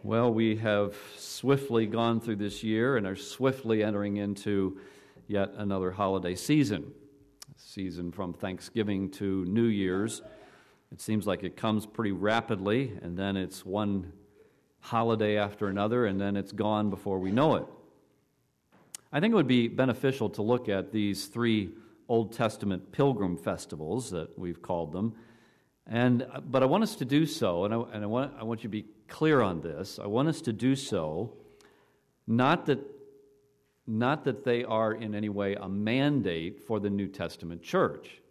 Well, we have swiftly gone through this year and are swiftly entering into yet another holiday season. Season from Thanksgiving to New Year's. It seems like it comes pretty rapidly, and then it's one holiday after another, and then it's gone before we know it. I think it would be beneficial to look at these three Old Testament pilgrim festivals that we've called them. But I want us to do so, and I want you to be clear on this. I want us to do so, not that they are in any way a mandate for the New Testament church.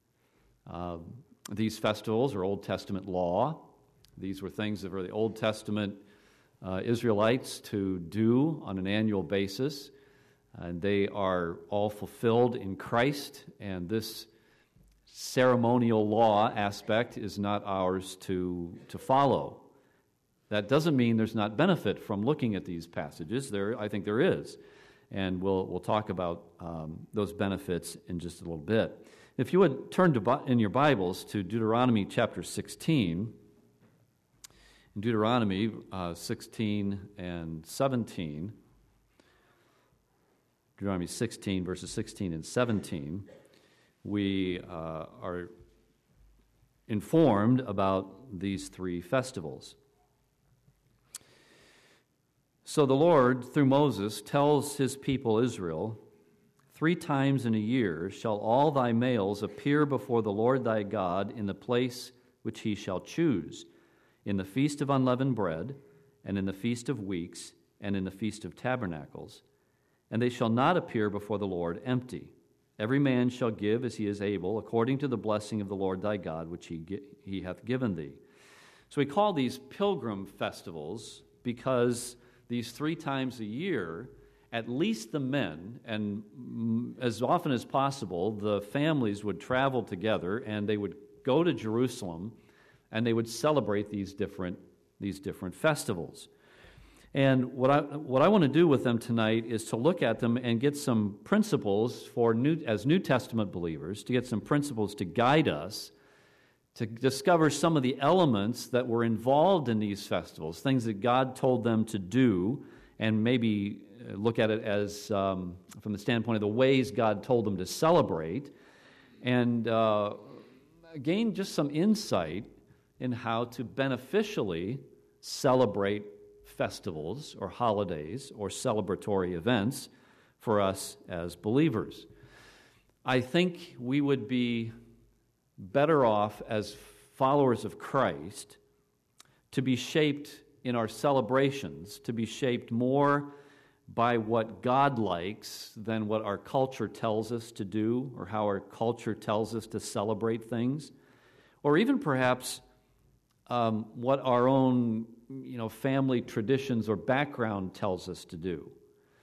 These festivals are Old Testament law. These were things that were the Old Testament Israelites to do on an annual basis, and they are all fulfilled in Christ, and this ceremonial law aspect is not ours to follow. That doesn't mean there's not benefit from looking at these passages. I think there is, and we'll talk about those benefits in just a little bit. If you would turn in your Bibles to Deuteronomy chapter 16, in Deuteronomy 16 and 17, Deuteronomy 16 verses 16 and 17. We are informed about these three festivals. So the Lord, through Moses, tells his people Israel, 3 times in a year shall all thy males appear before the Lord thy God in the place which he shall choose, in the feast of unleavened bread, and in the feast of weeks, and in the feast of tabernacles. And they shall not appear before the Lord empty. Every man shall give as he is able, according to the blessing of the Lord thy God, which he hath given thee. So we call these pilgrim festivals because these 3 times a year, at least the men, and as often as possible, the families would travel together and they would go to Jerusalem and they would celebrate these different festivals. And what I want to do with them tonight is to look at them and get some principles as New Testament believers, to get some principles to guide us, to discover some of the elements that were involved in these festivals, things that God told them to do, and maybe look at it as from the standpoint of the ways God told them to celebrate, and gain just some insight in how to beneficially celebrate festivals or holidays or celebratory events for us as believers. I think we would be better off as followers of Christ to be shaped in our celebrations, to be shaped more by what God likes than what our culture tells us to do or how our culture tells us to celebrate things, or even perhaps what our own family traditions or background tells us to do,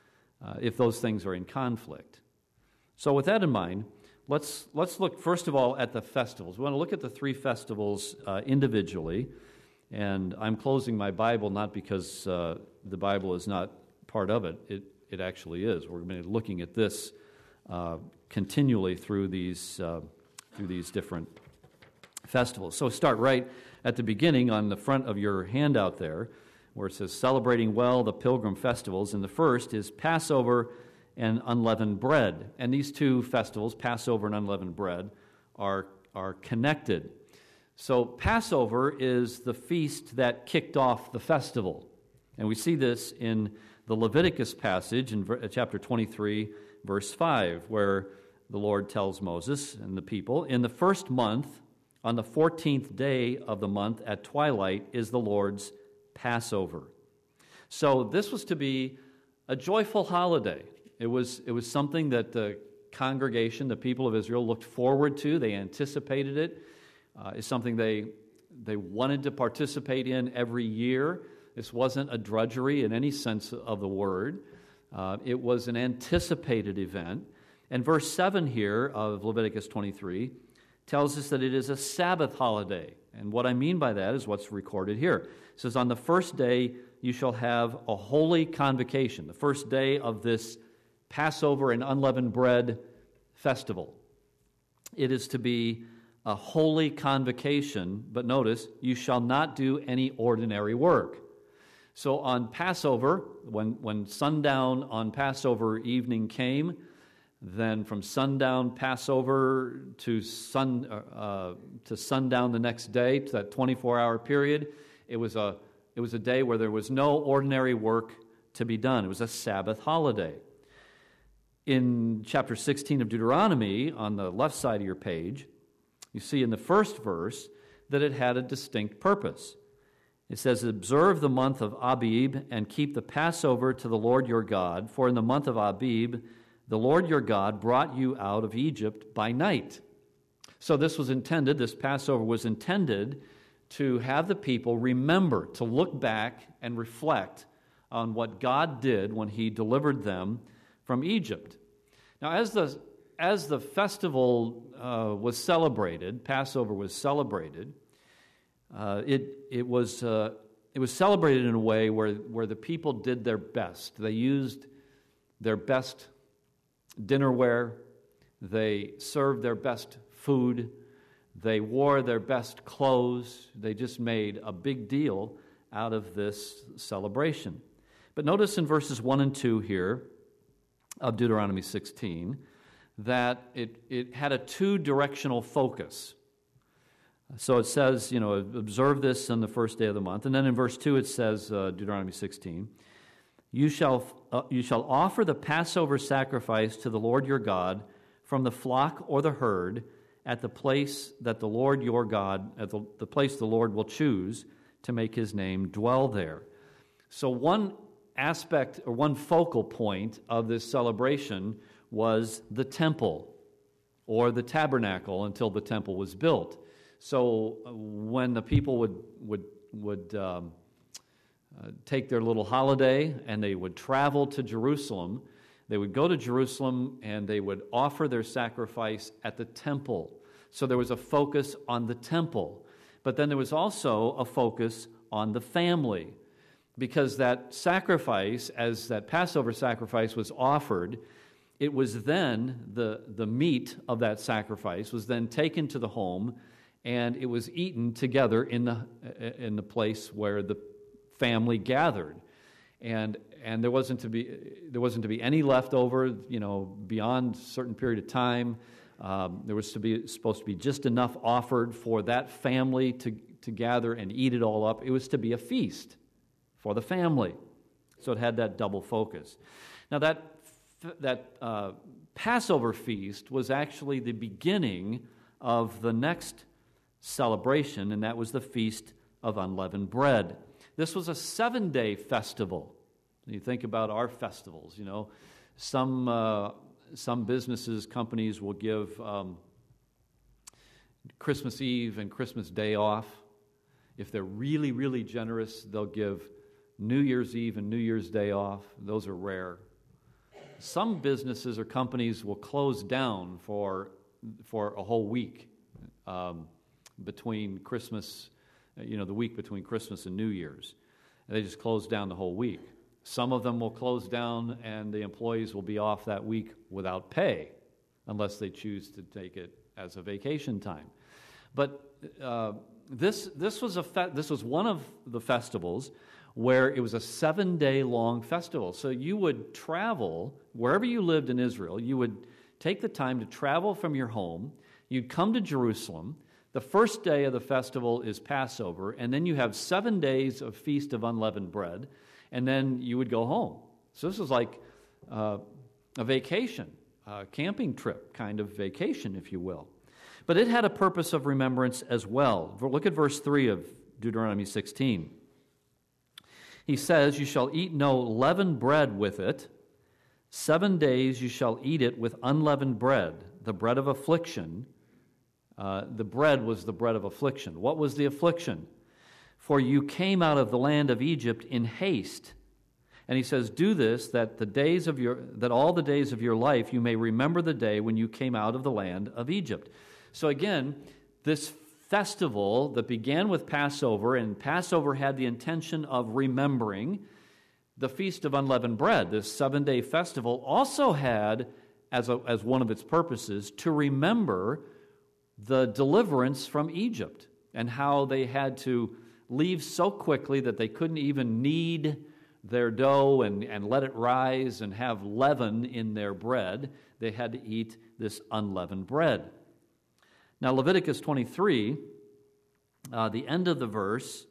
if those things are in conflict. So with that in mind, let's look first of all at the festivals. We want to look at the 3 festivals individually, and I'm closing my Bible not because the Bible is not part of it. It actually is. We're going to be looking at this continually through these different festivals. So start right at the beginning on the front of your handout there, where it says, celebrating well the pilgrim festivals. And the first is Passover and unleavened bread. And these 2 festivals, Passover and unleavened bread, are connected. So Passover is the feast that kicked off the festival. And we see this in the Leviticus passage in chapter 23, verse 5, where the Lord tells Moses and the people, in the first month, on the 14th day of the month at twilight is the Lord's Passover. So this was to be a joyful holiday. It was something that the congregation, the people of Israel, looked forward to. They anticipated it. It's something they wanted to participate in every year. This wasn't a drudgery in any sense of the word. It was an anticipated event. And verse 7 here of Leviticus 23 tells us that it is a Sabbath holiday. And what I mean by that is what's recorded here. It says, on the first day you shall have a holy convocation, the first day of this Passover and unleavened bread festival. It is to be a holy convocation, but notice, you shall not do any ordinary work. So on Passover, when sundown on Passover evening came, then from sundown Passover to sundown the next day, to that 24-hour period, it was a day where there was no ordinary work to be done. It was a Sabbath holiday. In chapter 16 of Deuteronomy, on the left side of your page, you see in the first verse that it had a distinct purpose. It says, "Observe the month of Abib and keep the Passover to the Lord your God, for in the month of Abib the Lord your God brought you out of Egypt by night." So this Passover was intended to have the people remember, to look back and reflect on what God did when He delivered them from Egypt. Now, as the festival was celebrated, Passover was celebrated, it was celebrated in a way where the people did their best. They used their best dinnerware. They served their best food. They wore their best clothes. They just made a big deal out of this celebration. But notice in verses 1 and 2 here of Deuteronomy 16 that it had a two-directional focus. So it says, observe this on the first day of the month. And then in verse 2 it says, Deuteronomy 16, You shall offer the Passover sacrifice to the Lord your God from the flock or the herd at the place that the Lord your God, at the place the Lord will choose to make His name dwell there. So one aspect or one focal point of this celebration was the temple or the tabernacle until the temple was built. So when the people would take their little holiday and they would travel to Jerusalem, they would go to Jerusalem and they would offer their sacrifice at the temple. So there was a focus on the temple. But then there was also a focus on the family, because that sacrifice, as that Passover sacrifice was offered, it was then, the meat of that sacrifice was then taken to the home, and it was eaten together in the place where the family gathered, and there wasn't to be any leftover, beyond a certain period of time. There was supposed to be just enough offered for that family to gather and eat it all up. It was to be a feast for the family, so it had that double focus. Now that Passover feast was actually the beginning of the next celebration, and that was the Feast of Unleavened Bread. This was a 7-day festival. You think about our festivals, some businesses, companies will give Christmas Eve and Christmas Day off. If they're really, really generous, they'll give New Year's Eve and New Year's Day off. Those are rare. Some businesses or companies will close down for a whole week between Christmas, the week between Christmas and New Year's. And they just close down the whole week. Some of them will close down and the employees will be off that week without pay, unless they choose to take it as a vacation time. But this was one of the festivals where it was a 7-day long festival. So you would travel, wherever you lived in Israel, you would take the time to travel from your home. You'd come to Jerusalem. The first day of the festival is Passover, and then you have 7 days of Feast of Unleavened Bread, and then you would go home. So this was like a vacation, a camping trip kind of vacation, if you will. But it had a purpose of remembrance as well. Look at verse 3 of Deuteronomy 16. He says, You shall eat no leavened bread with it. 7 days you shall eat it with unleavened bread, the bread of affliction. The bread was the bread of affliction. What was the affliction? For you came out of the land of Egypt in haste. And he says, do this, that all the days of your life you may remember the day when you came out of the land of Egypt. So again, this festival that began with Passover, and Passover had the intention of remembering. The Feast of Unleavened Bread, this 7-day festival, also had as one of its purposes to remember the deliverance from Egypt and how they had to leave so quickly that they couldn't even knead their dough and let it rise and have leaven in their bread. They had to eat this unleavened bread. Now, Leviticus 23, the end of the verse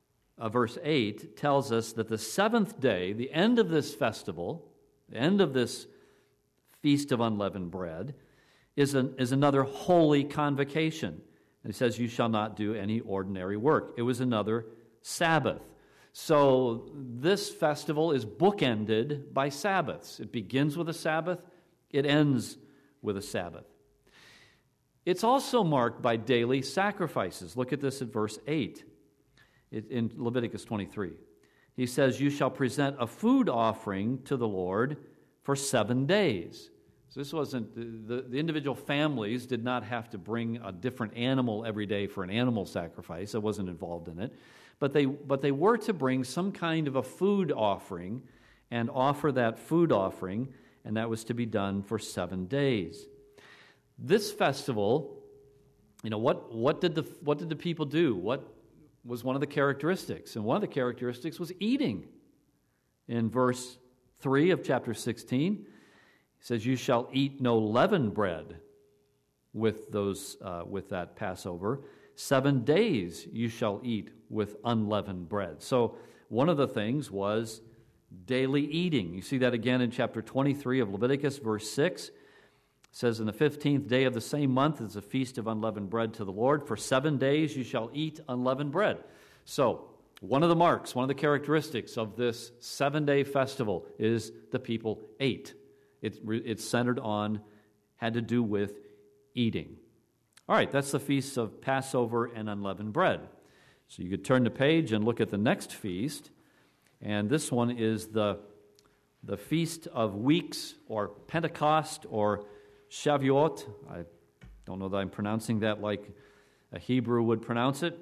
8, tells us that the seventh day, the end of this festival, the end of this Feast of Unleavened Bread, is another holy convocation. And it says, you shall not do any ordinary work. It was another Sabbath. So this festival is bookended by Sabbaths. It begins with a Sabbath, it ends with a Sabbath. It's also marked by daily sacrifices. Look at this at verse 8 in Leviticus 23. He says, you shall present a food offering to the Lord for 7 days. So this wasn't, the individual families did not have to bring a different animal every day for an animal sacrifice. I wasn't involved in it. But they were to bring some kind of a food offering and offer that food offering, and that was to be done for 7 days. This festival, what did the people do? What was one of the characteristics? And one of the characteristics was eating. In verse 3 of chapter 16, it says, you shall eat no leavened bread with that Passover. 7 days you shall eat with unleavened bread. So one of the things was daily eating. You see that again in chapter 23 of Leviticus, verse 6. It says, in the 15th day of the same month is a feast of unleavened bread to the Lord. For 7 days you shall eat unleavened bread. So one of the marks, one of the characteristics of this 7-day festival is the people ate. It's centered on, had to do with eating. All right, that's the feasts of Passover and unleavened bread. So you could turn the page and look at the next feast, and this one is the Feast of Weeks, or Pentecost, or Shavuot. I don't know that I'm pronouncing that like a Hebrew would pronounce it.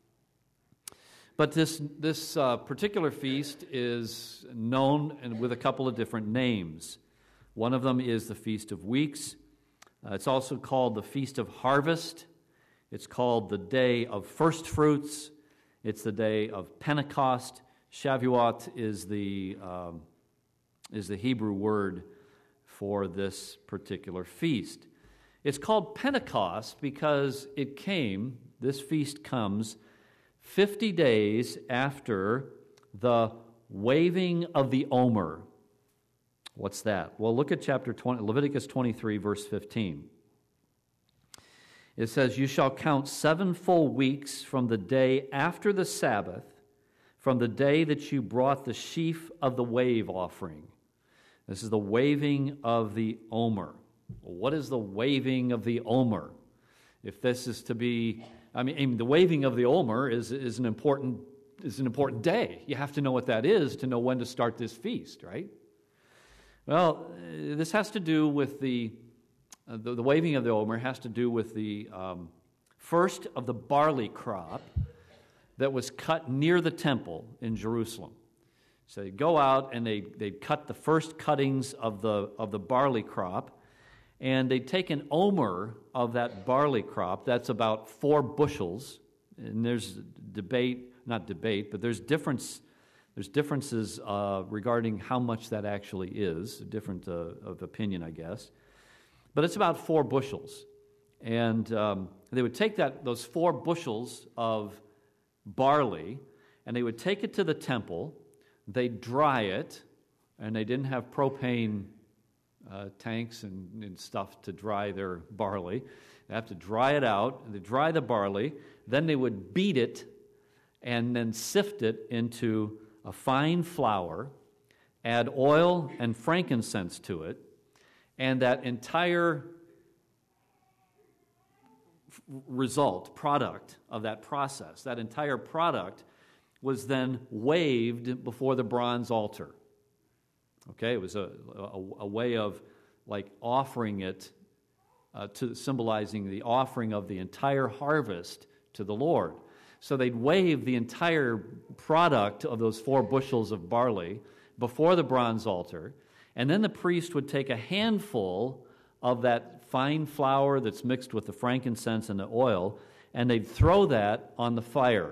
But this particular feast is known with a couple of different names. One of them is the Feast of Weeks. It's also called the Feast of Harvest. It's called the Day of First Fruits. It's the Day of Pentecost. Shavuot is the Hebrew word for this particular feast. It's called Pentecost because this feast comes 50 days after the waving of the Omer. What's that? Well, look at chapter 20, Leviticus 23, verse 15. It says, you shall count 7 full weeks from the day after the Sabbath, from the day that you brought the sheaf of the wave offering. This is the waving of the Omer. Well, what is the waving of the Omer? If this is to be, the waving of the Omer is an important day. You have to know what that is to know when to start this feast, right? Well, this has to do with the waving of the Omer has to do with the first of the barley crop that was cut near the temple in Jerusalem. So they'd go out and they'd cut the first cuttings of the barley crop, and they'd take an omer of that barley crop. That's about 4 bushels. And there's not debate, but there's differences regarding how much that actually is, different of opinion, I guess. But it's about 4 bushels. And they would take those 4 bushels of barley, and they would take it to the temple. They'd dry it, and they didn't have propane tanks and stuff to dry their barley. They have to dry it out. They dry the barley. Then they would beat it and then sift it into a fine flour, add oil and frankincense to it, and that entire product of that process, that entire product was then waved before the bronze altar. Okay, it was a way of like offering it, to symbolizing the offering of the entire harvest to the Lord. So they'd wave the entire product of those 4 bushels of barley before the bronze altar, and then the priest would take a handful of that fine flour that's mixed with the frankincense and the oil, and they'd throw that on the fire,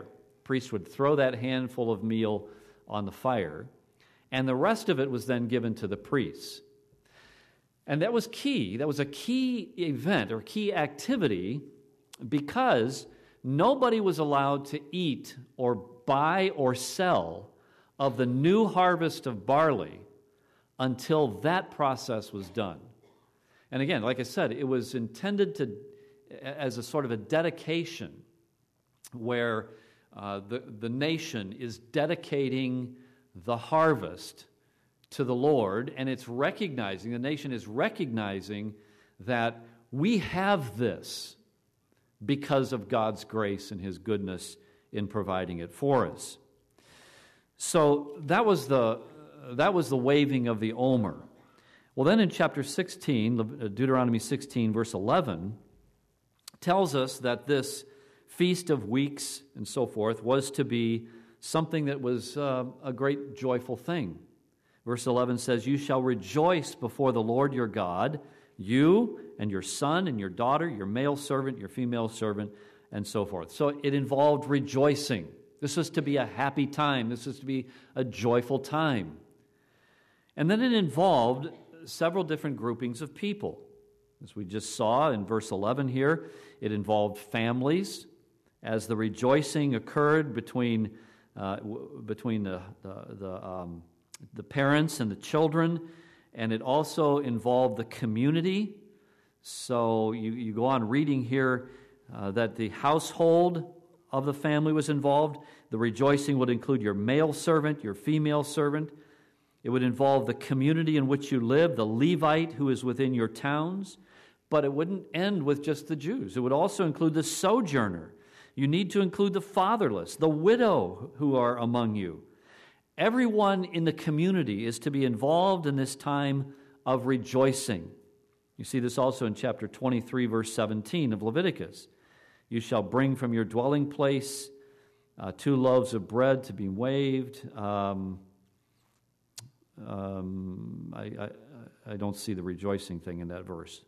priest would throw that handful of meal on the fire, and the rest of it was then given to the priests. And that was key. That was a key event or key activity because nobody was allowed to eat or buy or sell of the new harvest of barley until that process was done. And again, like I said, it was intended as a sort of a dedication where the nation is dedicating the harvest to the Lord, and the nation is recognizing that we have this because of God's grace and His goodness in providing it for us. So that was the waving of the Omer. Well, then in chapter 16, Deuteronomy 16, verse 11, tells us that this Feast of Weeks and so forth was to be something that was a great joyful thing. Verse 11 says, "You shall rejoice before the Lord your God, you and your son and your daughter, your male servant, your female servant," and so forth. So it involved rejoicing. This was to be a happy time. This was to be a joyful time. And then it involved several different groupings of people. As we just saw in verse 11 here, it involved families, as the rejoicing occurred between the parents and the children, and it also involved the community. So you go on reading here that the household of the family was involved. The rejoicing would include your male servant, your female servant. It would involve the community in which you live, the Levite who is within your towns. But it wouldn't end with just the Jews. It would also include the sojourner. You need to include the fatherless, the widow who are among you. Everyone in the community is to be involved in this time of rejoicing. You see this also in chapter 23, verse 17 of Leviticus. "You shall bring from your dwelling place 2 loaves of bread to be waved." I don't see the rejoicing thing in that verse.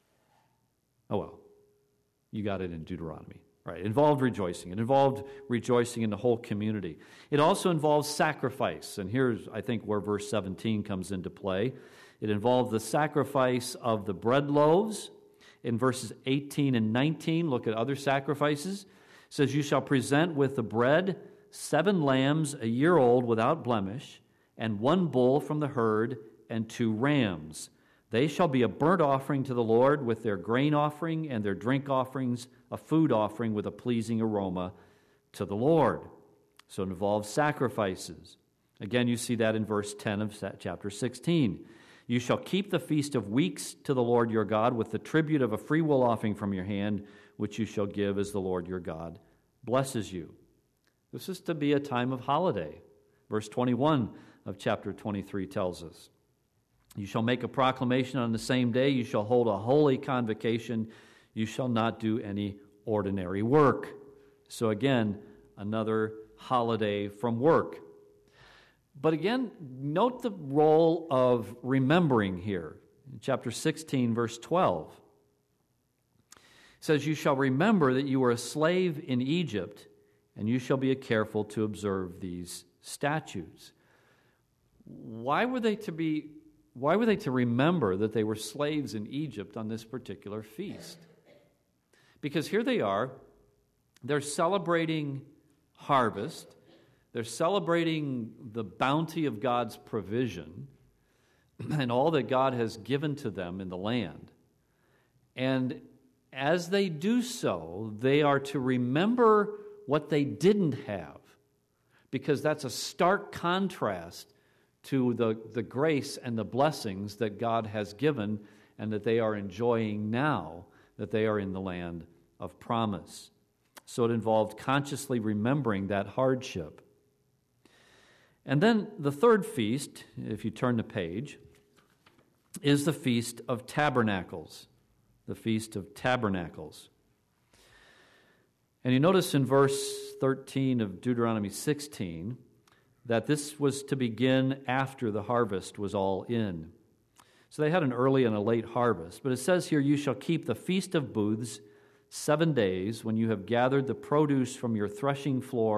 Oh well, you got it in Deuteronomy. Right, it involved rejoicing. It involved rejoicing in the whole community. It also involves sacrifice, and here's, I think, where verse 17 comes into play. It involved the sacrifice of the bread loaves. In verses 18 and 19, look at other sacrifices. It says, "You shall present with the bread 7 lambs a year old without blemish, and 1 bull from the herd, and 2 rams. They shall be a burnt offering to the Lord with their grain offering and their drink offerings, a food offering with a pleasing aroma to the Lord." So it involves sacrifices. Again, you see that in verse 10 of chapter 16. "You shall keep the Feast of Weeks to the Lord your God with the tribute of a freewill offering from your hand, which you shall give as the Lord your God blesses you." This is to be a time of holiday. Verse 21 of chapter 23 tells us, "You shall make a proclamation on the same day. You shall hold a holy convocation. You shall not do any ordinary work." So again, another holiday from work. But again, note the role of remembering here. In chapter 16, verse 12, it says, "You shall remember that you were a slave in Egypt, and you shall be careful to observe these statutes." Why were they to remember that they were slaves in Egypt on this particular feast? Because here they are, they're celebrating harvest, they're celebrating the bounty of God's provision and all that God has given to them in the land. And as they do so, they are to remember what they didn't have, because that's a stark contrast to the grace and the blessings that God has given and that they are enjoying now that they are in the land of promise. So it involved consciously remembering that hardship. And then the third feast, if you turn the page, is the Feast of Tabernacles. The Feast of Tabernacles. And you notice in verse 13 of Deuteronomy 16 that this was to begin after the harvest was all in. So they had an early and a late harvest. But it says here, "You shall keep the Feast of Booths 7 days when you have gathered the produce from your threshing floor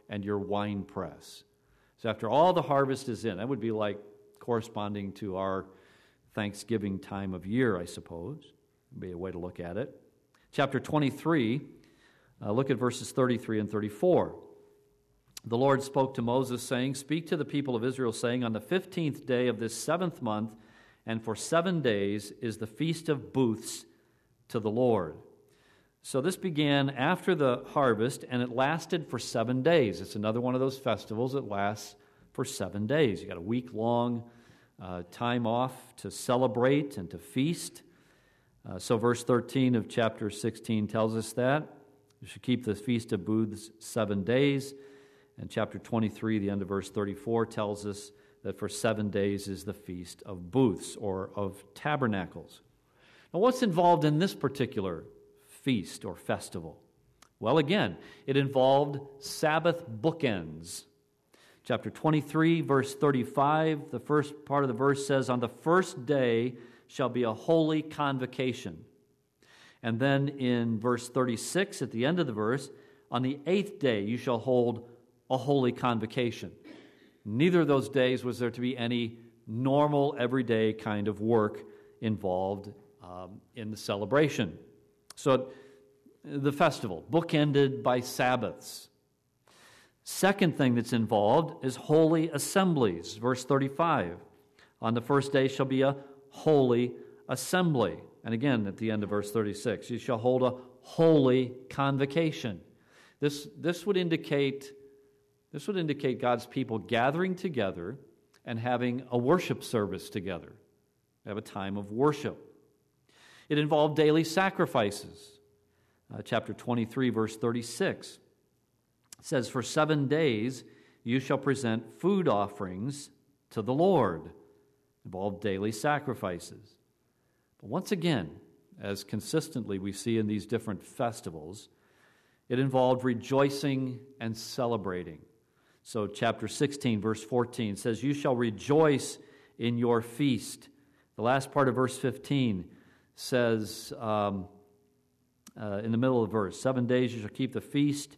and your winepress. So after all the harvest is in, that would be like corresponding to our Thanksgiving time of year, I suppose. Would be a way to look at it. Chapter 23, look at verses 33 and 34. The Lord spoke to Moses, saying, "Speak to the people of Israel, saying, on the 15th day of this 7th month, and for 7 days is the Feast of Booths to the Lord." So this began after the harvest, and it lasted for 7 days. It's another one of those festivals that lasts for 7 days. You got a week-long time off to celebrate and to feast. So verse 13 of chapter 16 tells us that. You should keep the Feast of Booths 7 days. And chapter 23, the end of verse 34, tells us that for 7 days is the Feast of Booths, or of Tabernacles. Now, what's involved in this particular feast or festival? Well, again, it involved Sabbath bookends. Chapter 23, verse 35, the first part of the verse says, "On the first day shall be a holy convocation." And then in verse 36, at the end of the verse, "On the 8th day you shall hold a holy convocation." Neither of those days was there to be any normal, everyday kind of work involved in the celebration. So the festival, bookended by Sabbaths. Second thing that's involved is holy assemblies. Verse 35, "On the first day shall be a holy assembly." And again, at the end of verse 36, "You shall hold a holy convocation." This would indicate God's people gathering together and having a worship service together. They have a time of worship. It involved daily sacrifices. Chapter 23, verse 36 says, "For 7 days you shall present food offerings to the Lord." It involved daily sacrifices. But once again, as consistently we see in these different festivals, it involved rejoicing and celebrating. So chapter 16, verse 14 says, "You shall rejoice in your feast." The last part of verse 15 says, in the middle of the verse, 7 days you shall keep the feast,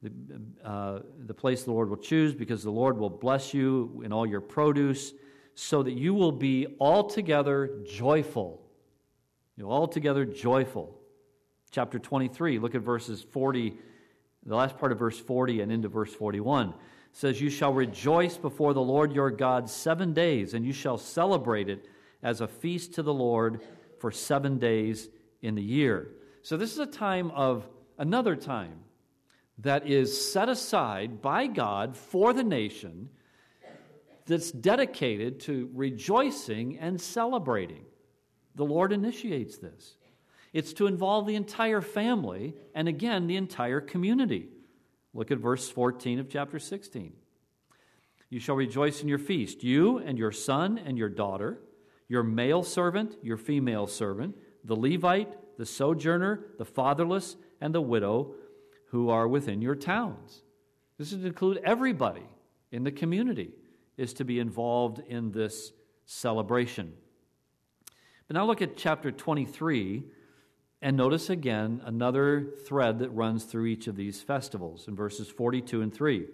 the place the Lord will choose, because the Lord will bless you in all your produce, so that you will be altogether joyful. You're altogether joyful. Chapter 23, look at verses 40, the last part of verse 40 and into verse 41. Says, "You shall rejoice before the Lord your God 7 days, and you shall celebrate it as a feast to the Lord for 7 days in the year." So this is another time that is set aside by God for the nation, that's dedicated to rejoicing and celebrating. The Lord initiates this. It's to involve the entire family, and again, the entire community. Look at verse 14 of chapter 16. "You shall rejoice in your feast, you and your son and your daughter, your male servant, your female servant, the Levite, the sojourner, the fatherless, and the widow who are within your towns." This would include everybody in the community is to be involved in this celebration. But now look at chapter 23, and notice again another thread that runs through each of these festivals in verses 42 and 3. It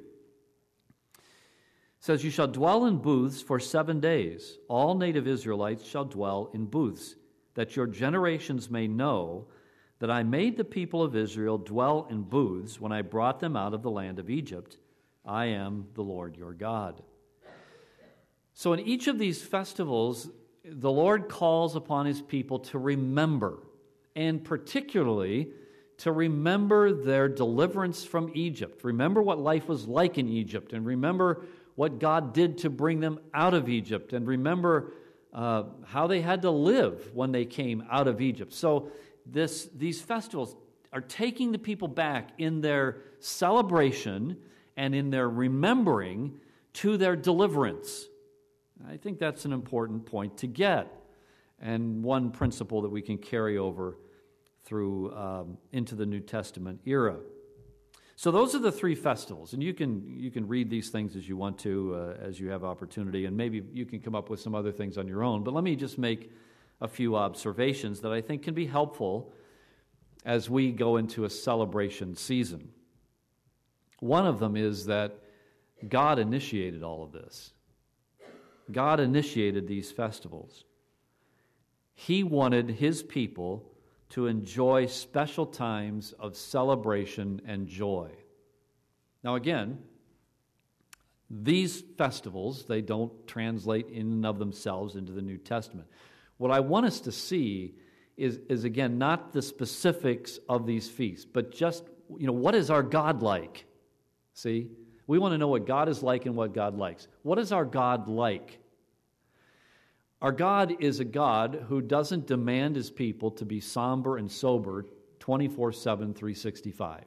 says, "You shall dwell in booths for 7 days. All native Israelites shall dwell in booths, that your generations may know that I made the people of Israel dwell in booths when I brought them out of the land of Egypt. I am the Lord your God." So in each of these festivals, the Lord calls upon his people to remember, and particularly to remember their deliverance from Egypt. Remember what life was like in Egypt, and remember what God did to bring them out of Egypt, and remember how they had to live when they came out of Egypt. So these festivals are taking the people back in their celebration and in their remembering to their deliverance. I think that's an important point to get, and one principle that we can carry over through into the New Testament era. So those are the 3 festivals, and you can read these things as you want to, as you have opportunity, and maybe you can come up with some other things on your own. But let me just make a few observations that I think can be helpful as we go into a celebration season. One of them is that God initiated all of this. God initiated these festivals. He wanted his people to enjoy special times of celebration and joy. Now again, these festivals, they don't translate in and of themselves into the New Testament. What I want us to see is again, not the specifics of these feasts, but just, what is our God like? See? We want to know what God is like and what God likes. What is our God like? Our God is a God who doesn't demand his people to be somber and sober 24/7, 365.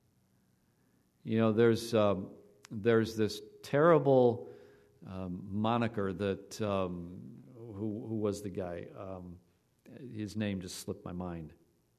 There's this terrible moniker that, who was the guy? His name just slipped my mind.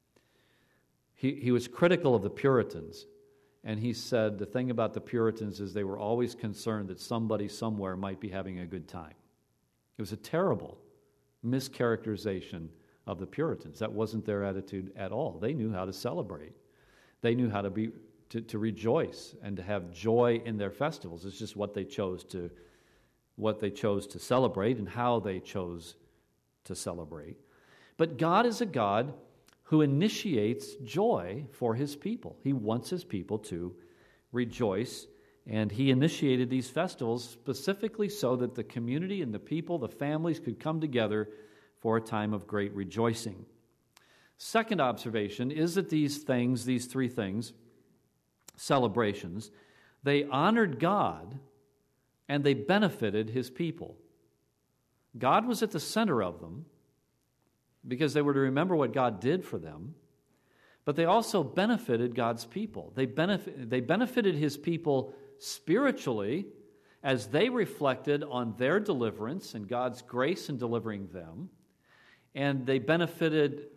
He was critical of the Puritans, and he said the thing about the Puritans is they were always concerned that somebody somewhere might be having a good time. It was a terrible mischaracterization of the Puritans. That wasn't their attitude at all. They knew how to celebrate. They knew how to rejoice and to have joy in their festivals. It's just what they chose to celebrate and how they chose to celebrate. But God is a God who initiates joy for his people. He wants his people to rejoice. And he initiated these festivals specifically so that the community and the people, the families, could come together for a time of great rejoicing. Second observation is that these three things, celebrations, they honored God and they benefited his people. God was at the center of them because they were to remember what God did for them, but they also benefited God's people. They benefited his people spiritually as they reflected on their deliverance and God's grace in delivering them, and they benefited.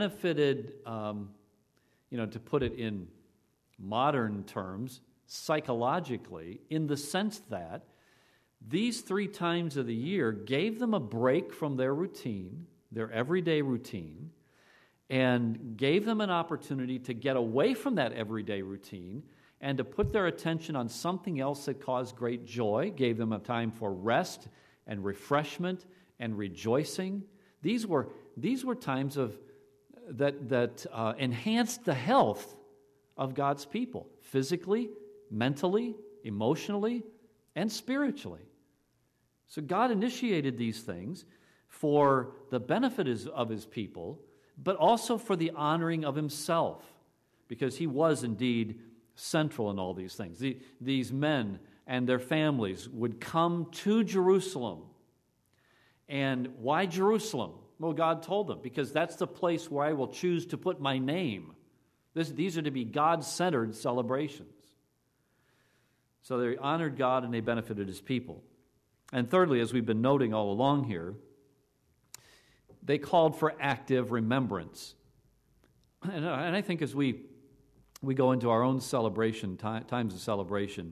To put it in modern terms, psychologically, in the sense that these 3 times of the year gave them a break from their routine, their everyday routine, and gave them an opportunity to get away from that everyday routine and to put their attention on something else that caused great joy, gave them a time for rest and refreshment and rejoicing. These were times that enhanced the health of God's people, physically, mentally, emotionally, and spiritually. So God initiated these things for the benefit of his people, but also for the honoring of himself, because he was indeed central in all these things. These men and their families would come to Jerusalem. And why Jerusalem? Well, God told them, because that's the place where I will choose to put my name. These are to be God-centered celebrations. So they honored God and they benefited his people. And thirdly, as we've been noting all along here, they called for active remembrance. And I think as we go into our own celebration, times of celebration,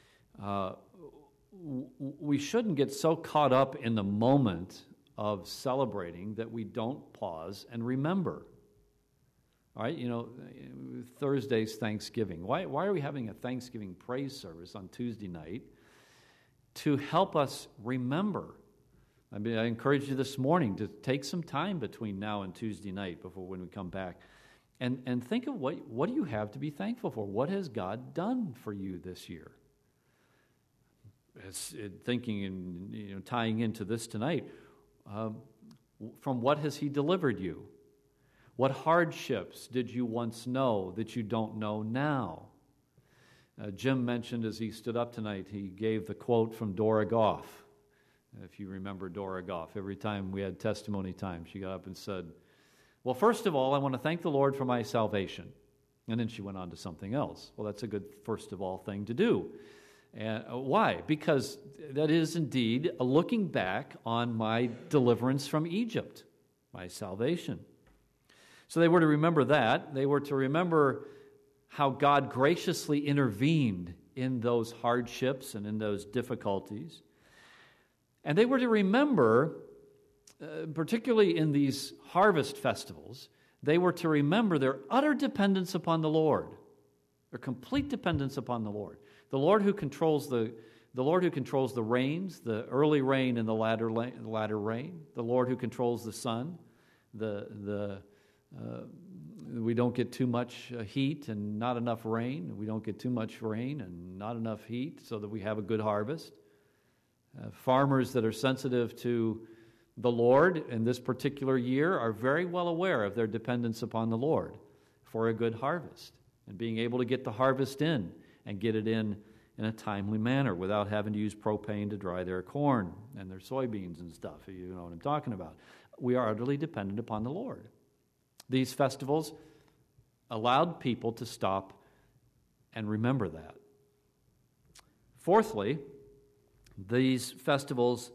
we shouldn't get so caught up in the moment of celebrating that we don't pause and remember. All right, Thursday's Thanksgiving. Why are we having a Thanksgiving praise service on Tuesday night? To help us remember. I encourage you this morning to take some time between now and Tuesday night when we come back and think of what do you have to be thankful for? What has God done for you this year? Thinking and tying into this tonight, from what has he delivered you? What hardships did you once know that you don't know now? Jim mentioned as he stood up tonight, he gave the quote from Dora Goff. If you remember Dora Goff, every time we had testimony time, she got up and said, well, first of all, I want to thank the Lord for my salvation. And then she went on to something else. Well, that's a good first of all thing to do. And why? Because that is indeed a looking back on my deliverance from Egypt, my salvation. So they were to remember that. They were to remember how God graciously intervened in those hardships and in those difficulties. And they were to remember, particularly in these harvest festivals, they were to remember their utter dependence upon the Lord. Their complete dependence upon the Lord. The Lord who controls the rains, the early rain and the latter rain. The Lord who controls the sun. We don't get too much heat and not enough rain. We don't get too much rain and not enough heat so that we have a good harvest. Farmers that are sensitive to the Lord in this particular year are very well aware of their dependence upon the Lord for a good harvest and being able to get the harvest in and get it in a timely manner without having to use propane to dry their corn and their soybeans and stuff. You know what I'm talking about. We are utterly dependent upon the Lord. These festivals allowed people to stop and remember that. Fourthly, these festivals,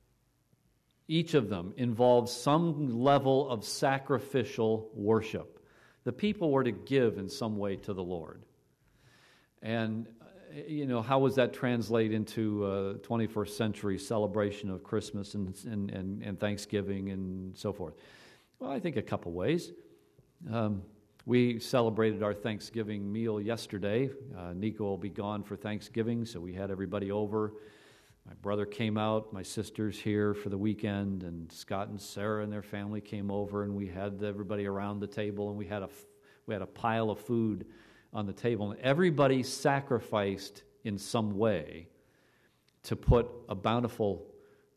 each of them, involved some level of sacrificial worship. The people were to give in some way to the Lord. And, how was that translate into 21st century celebration of Christmas and Thanksgiving and so forth? Well, I think a couple ways. We celebrated our Thanksgiving meal yesterday. Nico will be gone for Thanksgiving, so we had everybody over. My brother came out, my sister's here for the weekend, and Scott and Sarah and their family came over, and we had everybody around the table, and we had a pile of food on the table, and everybody sacrificed in some way to put a bountiful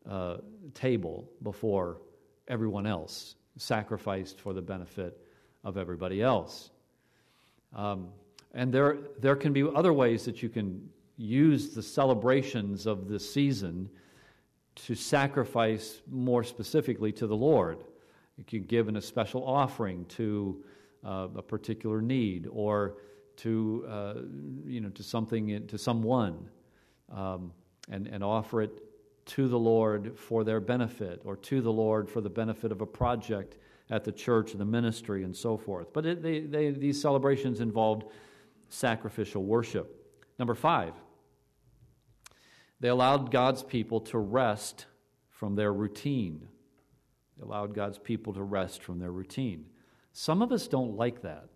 table before everyone else, sacrificed for the benefit of everybody else. And there can be other ways that you can use the celebrations of this season to sacrifice more specifically to the Lord. You can give in a special offering to a particular need, or to something, to someone, and offer it to the Lord for their benefit, or to the Lord for the benefit of a project at the church and the ministry and so forth. But these celebrations involved sacrificial worship. Number 5, they allowed God's people to rest from their routine. They allowed God's people to rest from their routine. Some of us don't like that.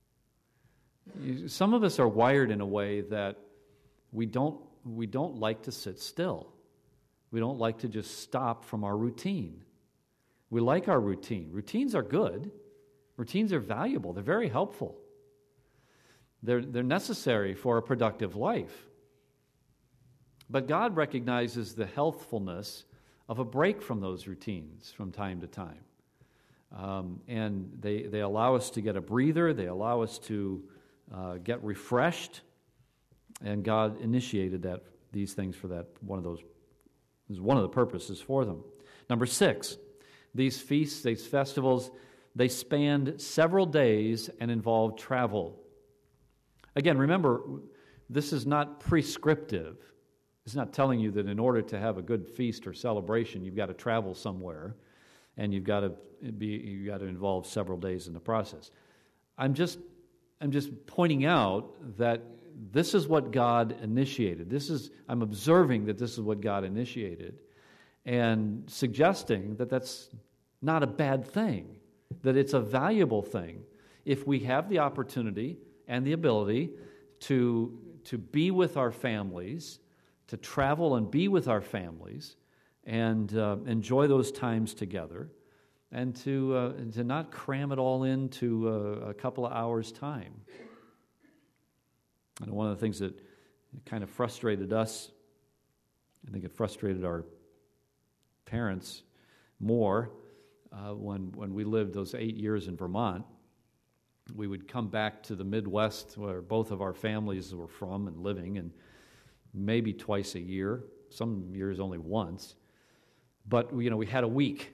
Some of us are wired in a way that we don't like to sit still. We don't like to just stop from our routine. We like our routine. Routines are good. Routines are valuable. They're very helpful. They're necessary for a productive life. But God recognizes the healthfulness of a break from those routines from time to time. And they allow us to get a breather. They allow us to get refreshed. And God initiated these things for that. One of the purposes for them. Number 6, these feasts, these festivals, they spanned several days and involved travel. Again, remember, this is not prescriptive. It's not telling you that in order to have a good feast or celebration, you've got to travel somewhere, and you've got to involve several days in the process. I'm just pointing out that this is what God initiated. I'm observing that this is what God initiated, and suggesting that that's not a bad thing, that it's a valuable thing if we have the opportunity and the ability to be with our families, to travel and be with our families, and enjoy those times together, and to not cram it all into a couple of hours' time. And one of the things that kind of frustrated us, I think it frustrated our parents more when we lived those 8 years in Vermont. We would come back to the Midwest, where both of our families were from and living, and maybe twice a year, some years only once. But we had a week.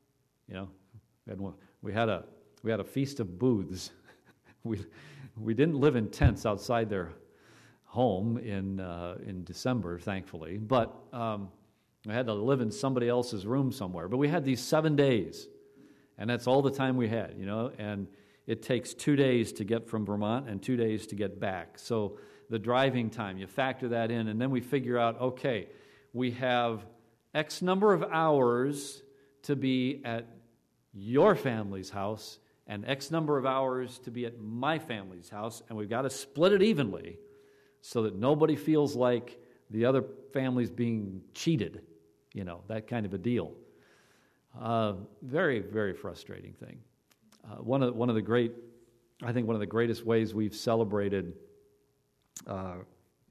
We had a feast of booths. We didn't live in tents outside their home in December, thankfully, but we had to live in somebody else's room somewhere. But we had these 7 days, and that's all the time we had, and it takes 2 days to get from Vermont and 2 days to get back. So the driving time, you factor that in, and then we figure out, okay, we have X number of hours to be at your family's house and X number of hours to be at my family's house, and we've got to split it evenly so that nobody feels like the other family's being cheated, that kind of a deal. Very, very frustrating thing. One of the greatest ways we've celebrated the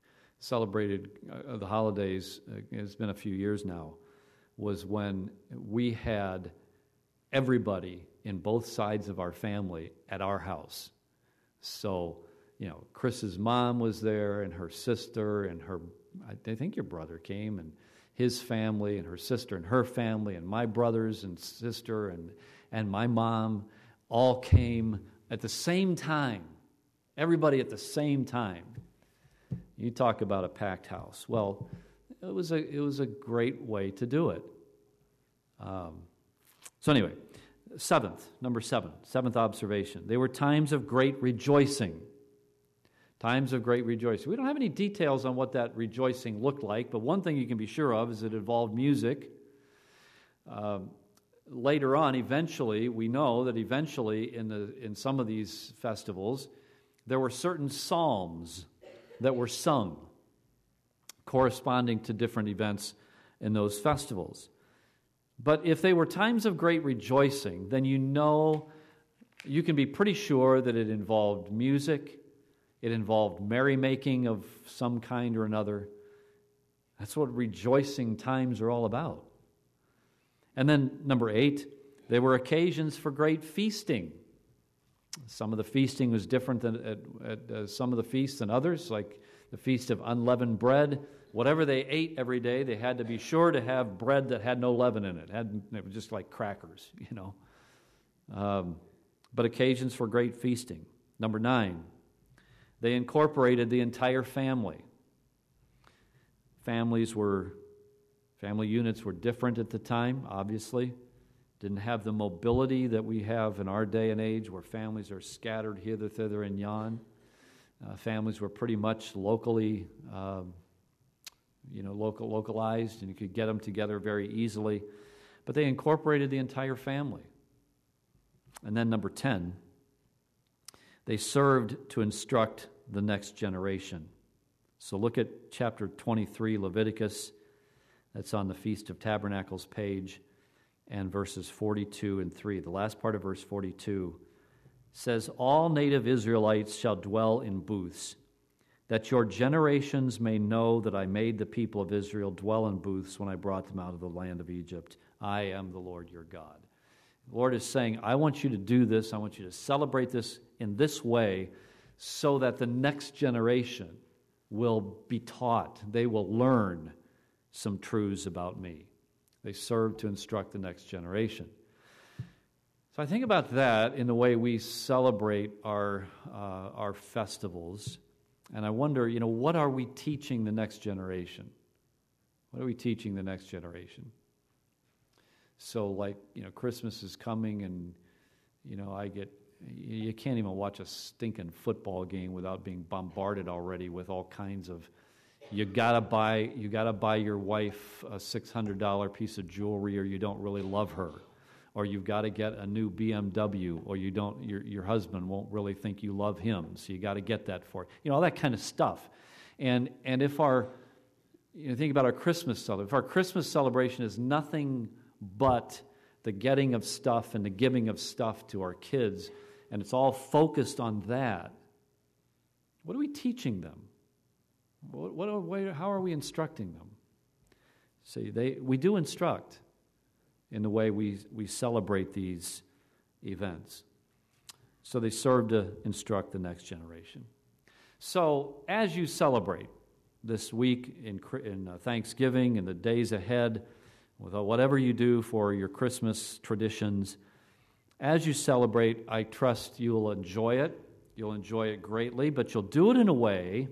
holidays, it's been a few years now, was when we had everybody in both sides of our family at our house. So, Chris's mom was there, and her sister, and I think your brother came, and his family, and her sister, and her family, and my brothers and sister, and my mom all came at the same time. Everybody at the same time. You talk about a packed house. Well, it was a great way to do it. So anyway, number seventh observation. They were times of great rejoicing. Times of great rejoicing. We don't have any details on what that rejoicing looked like, but one thing you can be sure of is it involved music. Later on, we know that eventually in some of these festivals, there were certain psalms that were sung corresponding to different events in those festivals. But if they were times of great rejoicing, then you can be pretty sure that it involved music, it involved merrymaking of some kind or another. That's what rejoicing times are all about. And then number 8, there were occasions for great feasting. Some of the feasting was different than at some of the feasts than others, like the Feast of Unleavened Bread. Whatever they ate every day, they had to be sure to have bread that had no leaven in it. It was just like crackers, But occasions for great feasting. Number 9, they incorporated the entire family. Family units were different at the time, obviously. Didn't have the mobility that we have in our day and age, where families are scattered hither, thither, and yon. Families were pretty much locally, localized, and you could get them together very easily. But they incorporated the entire family. And then number 10, they served to instruct the next generation. So look at chapter 23, Leviticus. That's on the Feast of Tabernacles page, and verses 42 and 3. The last part of verse 42 says, "All native Israelites shall dwell in booths, that your generations may know that I made the people of Israel dwell in booths when I brought them out of the land of Egypt. I am the Lord your God." The Lord is saying, I want you to do this. I want you to celebrate this in this way so that the next generation will be taught. They will learn some truths about me. They serve to instruct the next generation. So I think about that in the way we celebrate our festivals, and I wonder, what are we teaching the next generation? What are we teaching the next generation? So, Christmas is coming, and you can't even watch a stinking football game without being bombarded already with all kinds of. You gotta buy your wife a $600 piece of jewelry, or you don't really love her, or you've got to get a new BMW, or your husband won't really think you love him, so you got to get that for all that kind of stuff. And if think about our Christmas celebration. If our Christmas celebration is nothing but the getting of stuff and the giving of stuff to our kids, and it's all focused on that, what are we teaching them? How are we instructing them? See, we do instruct in the way we celebrate these events. So they serve to instruct the next generation. So as you celebrate this week in Thanksgiving and the days ahead, with whatever you do for your Christmas traditions, as you celebrate, I trust you'll enjoy it. You'll enjoy it greatly, but you'll do it in a way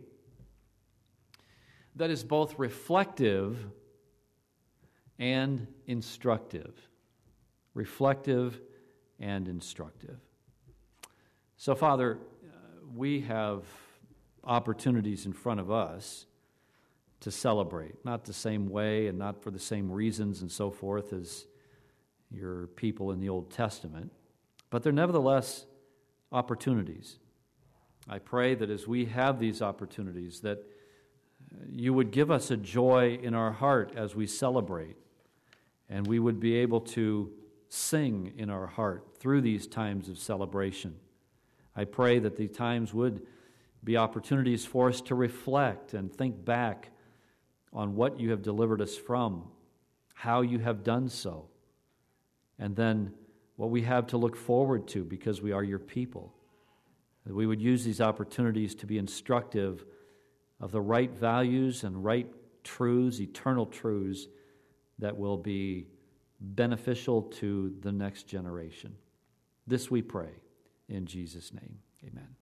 that is both reflective and instructive. Reflective and instructive. So, Father, we have opportunities in front of us to celebrate, not the same way and not for the same reasons and so forth as your people in the Old Testament, But they're nevertheless opportunities. I pray that as we have these opportunities, that you would give us a joy in our heart as we celebrate, and we would be able to sing in our heart through these times of celebration. I pray that the times would be opportunities for us to reflect and think back on what you have delivered us from, how you have done so, and then what we have to look forward to because we are your people. That we would use these opportunities to be instructive of the right values and right truths, eternal truths, that will be beneficial to the next generation. This we pray in Jesus' name. Amen.